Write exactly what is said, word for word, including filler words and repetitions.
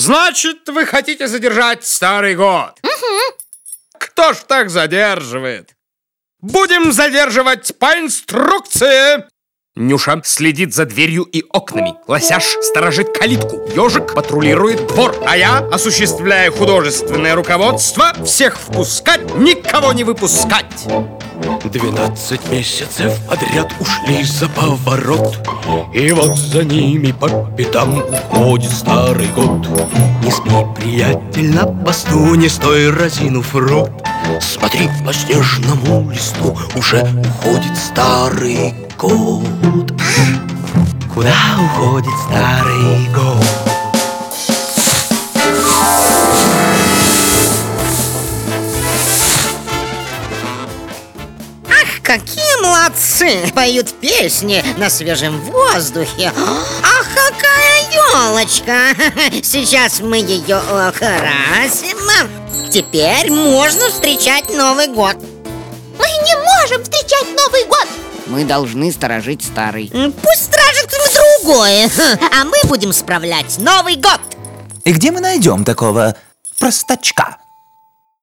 Значит, вы хотите задержать Старый год? Угу. Кто ж так задерживает? Будем задерживать по инструкции. Нюша следит за дверью и окнами. Лосяш сторожит калитку. Ежик патрулирует двор. А я осуществляю художественное руководство. Всех впускать, никого не выпускать. Двенадцать месяцев подряд ушли за поворот, и вот за ними по пятам уходит Старый год. Не спи, приятель, на посту, не стой, разинув рот. Смотри, по снежному листу уже уходит Старый год. Куда уходит Старый год? Какие молодцы! Поют песни на свежем воздухе. Ах, какая елочка! Сейчас мы ее украсим. Теперь можно встречать Новый год. Мы не можем встречать Новый год. Мы должны сторожить Старый. Пусть стражит кто-то другой, а мы будем справлять Новый год. И где мы найдем такого простачка?